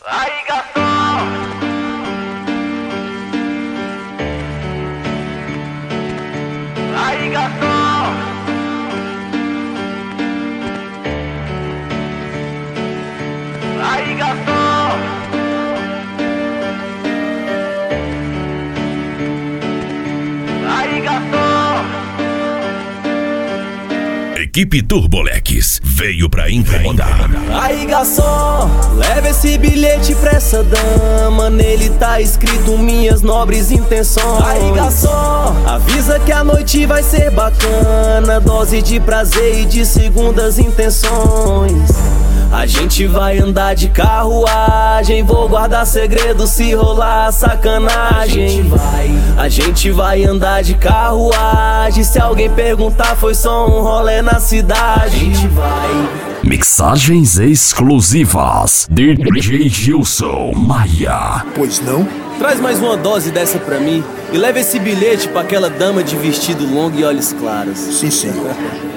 Aí, garçom! Aí, garçom! Aí, garçom! Aí, garçom! Equipe Turbolex veio pra incomodar. Aí, garçom, leva esse bilhete pra essa dama. Nele tá escrito minhas nobres intenções. Aí, garçom, avisa que a noite vai ser bacana. Dose de prazer e de segundas intenções. A gente vai andar de carruagem, vou guardar segredo se rolar sacanagem. A gente vai andar de carruagem, se alguém perguntar foi só um rolê na cidade. A gente vai. Mixagens exclusivas DJ Gilson Maia. Pois não? Traz mais uma dose dessa pra mim e leva esse bilhete pra aquela dama de vestido longo e olhos claros. Sim, senhor.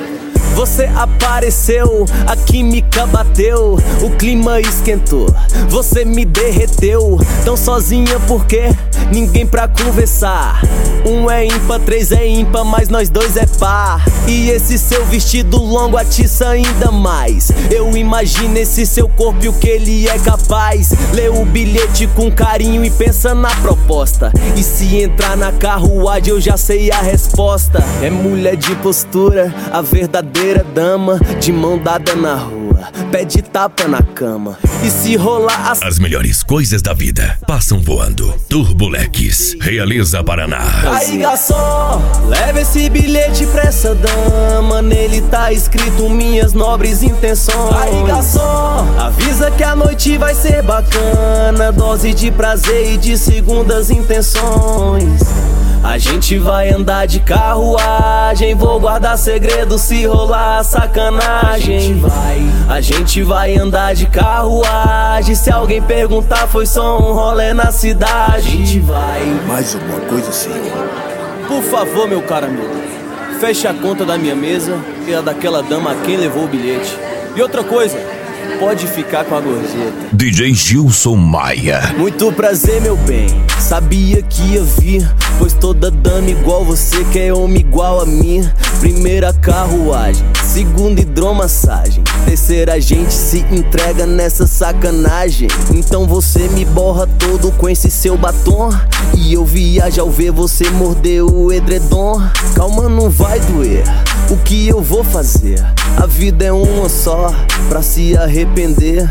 Você apareceu, a química bateu, o clima esquentou, você me derreteu. Tão sozinha porque ninguém pra conversar. Um é ímpar, três é ímpar, mas nós dois é par. E esse seu vestido longo atiça ainda mais. Eu imagino esse seu corpo e o que ele é capaz. Lê o bilhete com carinho e pensa na proposta. E se entrar na carruagem eu já sei a resposta. É mulher de postura, a verdadeira dama, de mão dada na rua, pede tapa na cama. E se rolar as melhores coisas da vida passam voando. Turbolex, realiza Paraná. Aí, garçom, leva esse bilhete pra essa dama. Nele tá escrito minhas nobres intenções. Aí, garçom, avisa que a noite vai ser bacana. Dose de prazer e de segundas intenções. A gente vai andar de carruagem, vou guardar segredo se rolar sacanagem. A gente vai andar de carruagem, se alguém perguntar foi só um rolê na cidade. A gente vai. Mais alguma coisa, senhor? Por favor, meu caro amigo, feche a conta da minha mesa e a daquela dama a quem levou o bilhete. E outra coisa, pode ficar com a gorjeta. DJ Gilson Maia. Muito prazer, meu bem, sabia que ia vir, pois toda dama igual você quer homem igual a mim. Primeira carruagem, segunda hidromassagem, terceira a gente se entrega nessa sacanagem. Então você me borra todo com esse seu batom e eu viajo ao ver você morder o edredom. Calma, não vai doer, o que eu vou fazer? A vida é uma só, pra se arrepender.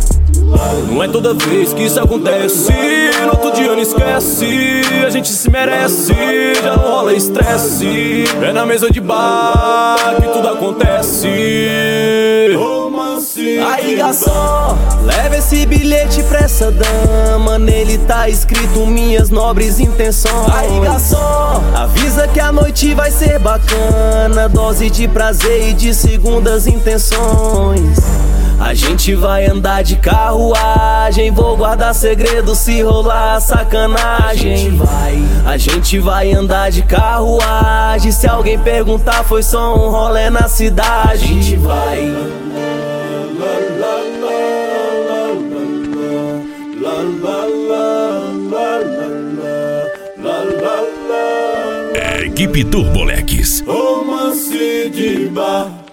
Não é toda vez que isso acontece, no outro dia não esquece. A gente se merece, já não rola estresse. É na mesa de bar que tudo acontece. Aí, garçom, leva esse bilhete pra essa dama. Nele tá escrito minhas nobres intenções. Aí, garçom, avisa que a noite vai ser bacana. Dose de prazer e de segundas intenções. A gente vai andar de carruagem, vou guardar segredo se rolar sacanagem. A gente vai andar de carruagem, se alguém perguntar foi só um rolê na cidade. A gente vai. Equipe Turbolex. Romance de bar.